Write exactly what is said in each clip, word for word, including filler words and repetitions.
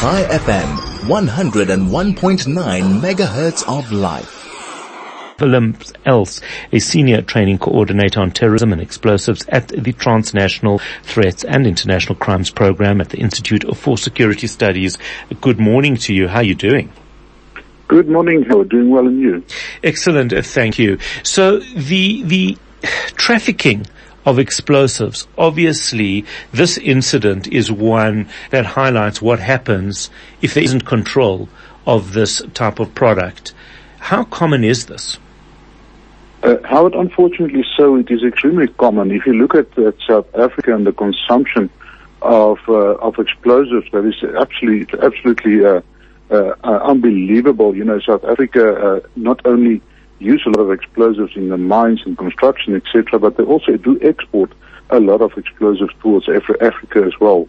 Chai F M, one oh one point nine megahertz of life. Willem Els, a senior training coordinator on terrorism and explosives at the Transnational Threats and International Crimes Program at the Institute for Security Studies. Good morning to you. How are you doing? Good morning, Howard. Doing well, and you? Excellent, uh, thank you. So the the trafficking of explosives, obviously this incident is one that highlights what happens if there isn't control of this type of product. How common is this? Uh, Howard, unfortunately so, it is extremely common. If you look at, at South Africa and the consumption of uh, of explosives, that is absolutely, absolutely uh, uh, uh, unbelievable. You know, South Africa uh, not only use a lot of explosives in the mines and construction, et cetera, but they also do export a lot of explosives towards Af- Africa as well.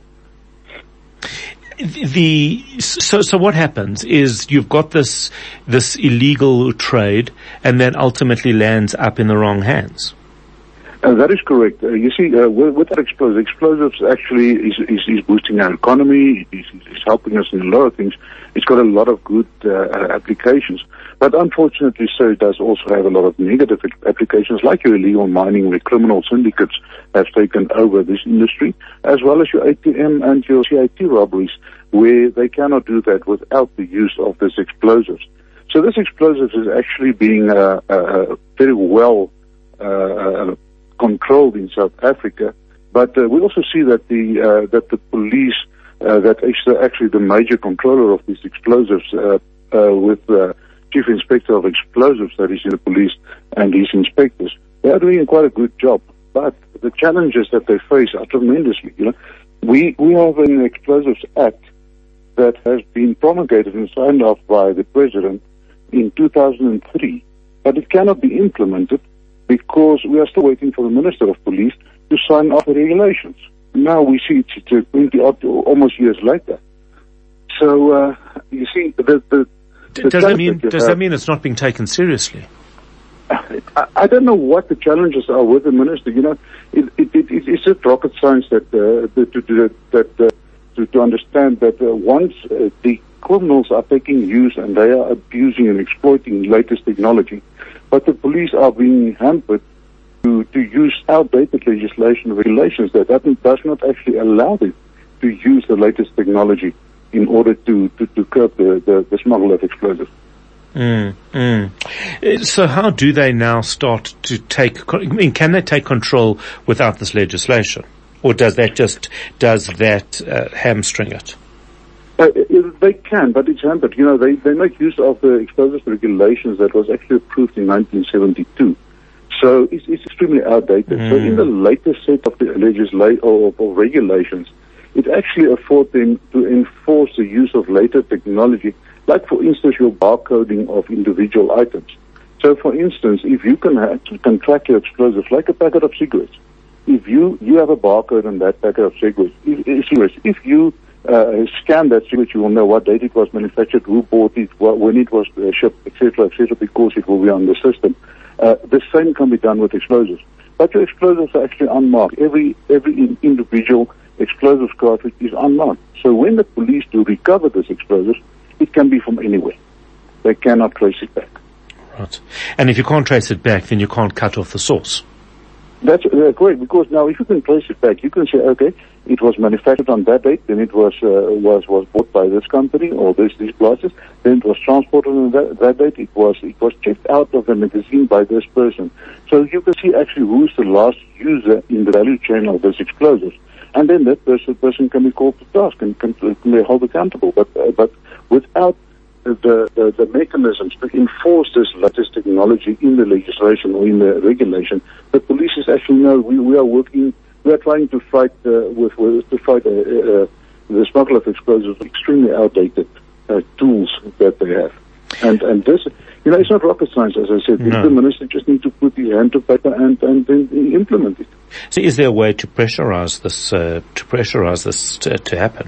The so so what happens is you've got this this illegal trade, and then ultimately lands up in the wrong hands. Uh, that is correct. Uh, you see, uh, with, with that explosives, explosives actually is, is, is boosting our economy. It's, it's helping us in a lot of things. It's got a lot of good uh, applications, but unfortunately, so it does also have a lot of negative applications, like your illegal mining, where criminal syndicates have taken over this industry, as well as your A T M and your C I T robberies, where they cannot do that without the use of this explosives. So this explosives is actually being uh, uh, very well uh, controlled in South Africa, but uh, we also see that the uh, that the police, uh, that is actually the major controller of these explosives, uh, uh, with uh, Chief Inspector of Explosives, that is in the police, and his inspectors, they are doing quite a good job. But the challenges that they face are tremendously. You know, we we have an Explosives Act that has been promulgated and signed off by the President in two thousand three, but it cannot be implemented because we are still waiting for the Minister of Police to sign off the regulations. Now we see it's twenty odd, almost years later. So uh, you see, the, the, the does that mean that does have, that mean it's not being taken seriously? I, I don't know what the challenges are with the Minister. You know, it, it, it, it's just rocket science that uh, that, that, that uh, to, to understand that uh, once uh, the criminals are taking use and they are abusing and exploiting latest technology, but the police are being hampered to, to use outdated legislation and regulations that doesn't, does not actually allow them to use the latest technology in order to, to, to curb the, the, the smuggle of explosives. Mm, mm. So how do they now start to take, I mean, can they take control without this legislation? Or does that just, does that uh, hamstring it? Uh, they can, but it's hampered. You know, they, they make use of the explosives regulations that was actually approved in nineteen seventy-two. So it's, it's extremely outdated. Mm. So in the latest set of the legislation or, or regulations, it actually affords them to enforce the use of later technology, like, for instance, your barcoding of individual items. So, for instance, if you can, have, can track your explosives like a packet of cigarettes, if you, you have a barcode on that packet of cigarettes, if, cigarettes, if you Uh, scan that cigarette, you will know what date it was manufactured, who bought it, what, when it was uh, shipped, et cetera, et cetera, because it will be on the system. Uh, the same can be done with explosives. But your explosives are actually unmarked. Every every in, individual explosives cartridge is unmarked. So when the police do recover this explosives, it can be from anywhere. They cannot trace it back. Right. And if you can't trace it back, then you can't cut off the source. That's uh, correct, because now if you can trace it back, you can say, okay, it was manufactured on that date, then it was uh, was was bought by this company or this these prices, then it was transported on that, that date, it was it was checked out of the magazine by this person. So you can see actually who's the last user in the value chain of this explosives, and then that person person can be called to task and can, can be held accountable. But uh, but without the, the the mechanisms to enforce this latest technology in the legislation or in the regulation, the police is actually no. We we are working. We are trying to fight uh, with, with to fight uh, uh, the smuggle of explosives, extremely outdated uh, tools that they have, and and this, you know, it's not rocket science, as I said. No. The minister just need to put his hand to paper and and then implement it. So, is there a way to pressurize this uh, to pressurize this to, to happen?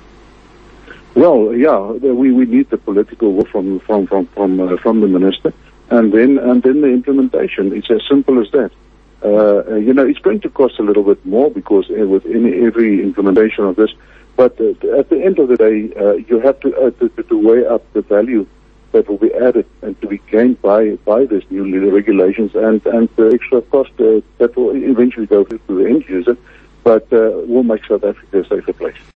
Well, yeah, we we need the political will from from from from uh, from the minister, and then and then the implementation. It's as simple as that. Uh, you know, it's going to cost a little bit more because uh, with any, every implementation of this, But uh, at the end of the day, uh, you have to, uh, to to weigh up the value that will be added and to be gained by by these new regulations and and the extra cost uh, that will eventually go to the end user, but uh, will make South Africa a safer place.